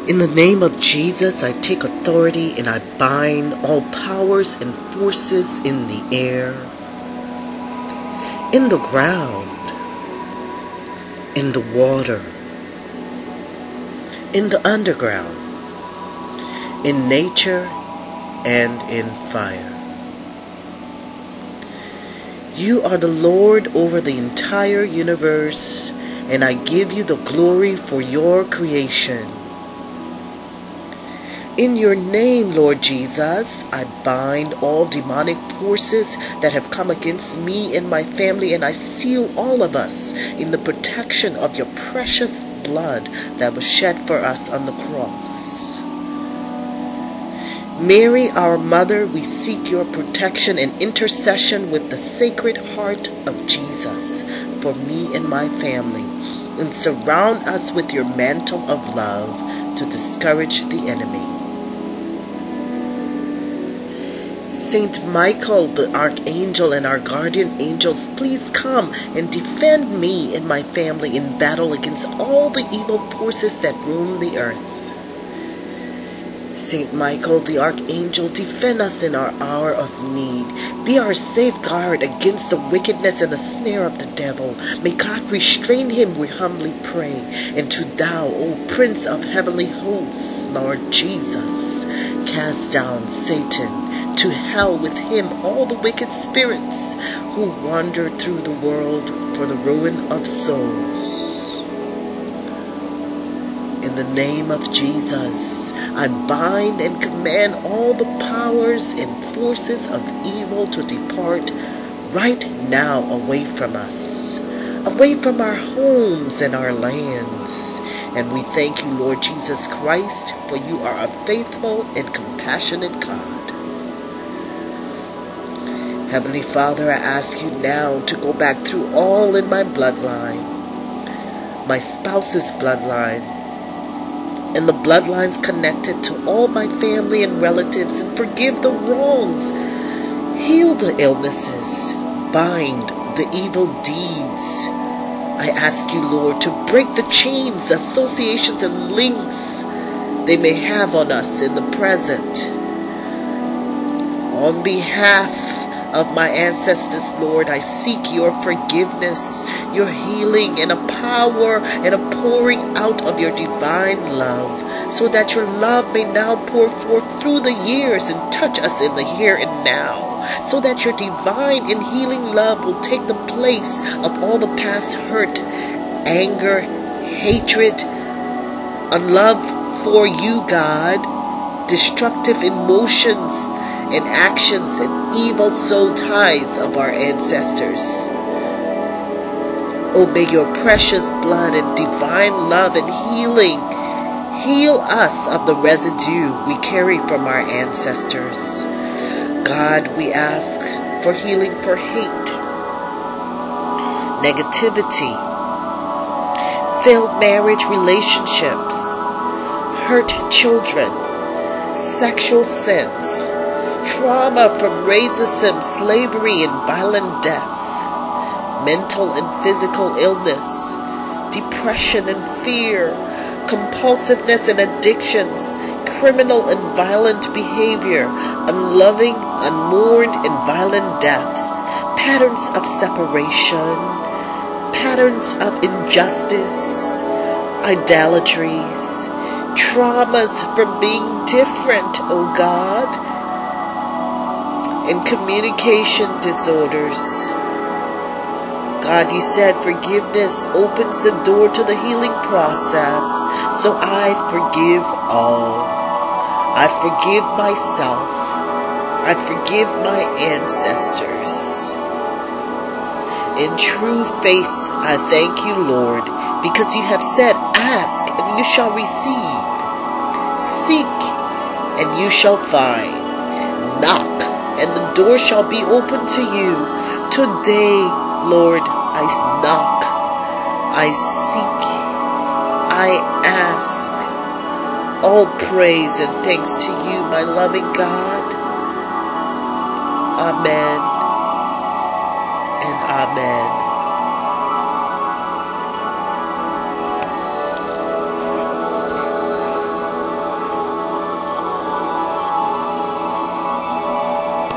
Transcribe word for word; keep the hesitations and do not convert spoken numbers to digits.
In the name of Jesus, I take authority and I bind all powers and forces in the air, in the ground, in the water, in the underground, in nature, and in fire. You are the Lord over the entire universe, and I give you the glory for your creation. In your name, Lord Jesus, I bind all demonic forces that have come against me and my family, and I seal all of us in the protection of your precious blood that was shed for us on the cross. Mary, our mother, we seek your protection and intercession with the Sacred Heart of Jesus for me and my family, and surround us with your mantle of love to discourage the enemy. Saint Michael, the Archangel, and our guardian angels, please come and defend me and my family in battle against all the evil forces that roam the earth. Saint Michael, the Archangel, defend us in our hour of need. Be our safeguard against the wickedness and the snare of the devil. May God restrain him, we humbly pray. And to thou, O Prince of heavenly hosts, Lord Jesus, cast down Satan to hell, with him all the wicked spirits who wander through the world for the ruin of souls. In the name of Jesus, I bind and command all the powers and forces of evil to depart right now away from us, away from our homes and our lands. And we thank you, Lord Jesus Christ, for you are a faithful and compassionate God. Heavenly Father, I ask you now to go back through all in my bloodline, my spouse's bloodline, and the bloodlines connected to all my family and relatives, and forgive the wrongs, heal the illnesses, bind the evil deeds. I ask you, Lord, to break the chains, associations, and links they may have on us in the present. On behalf of my ancestors, Lord, I seek your forgiveness, your healing, and a power and a pouring out of your divine love, so that your love may now pour forth through the years and touch us in the here and now, so that your divine and healing love will take the place of all the past hurt, anger, hatred, unlove for you, God, destructive emotions and actions and evil soul ties of our ancestors. Oh, may your precious blood and divine love and healing heal us of the residue we carry from our ancestors. God, we ask for healing for hate, negativity, failed marriage relationships, hurt children, sexual sins, trauma from racism, slavery, and violent death, mental and physical illness, depression and fear, compulsiveness and addictions, criminal and violent behavior, unloving, unmourned, and violent deaths, patterns of separation, patterns of injustice, idolatries, traumas from being different, oh God, and communication disorders. God, you said forgiveness opens the door to the healing process, so I forgive all. I forgive myself. I forgive my ancestors. In true faith, I thank you, Lord, because you have said, ask and you shall receive. Seek and you shall find. Knock and the door shall be open to you. Today, Lord, I knock, I seek, I ask. All praise and thanks to you, my loving God. Amen and amen.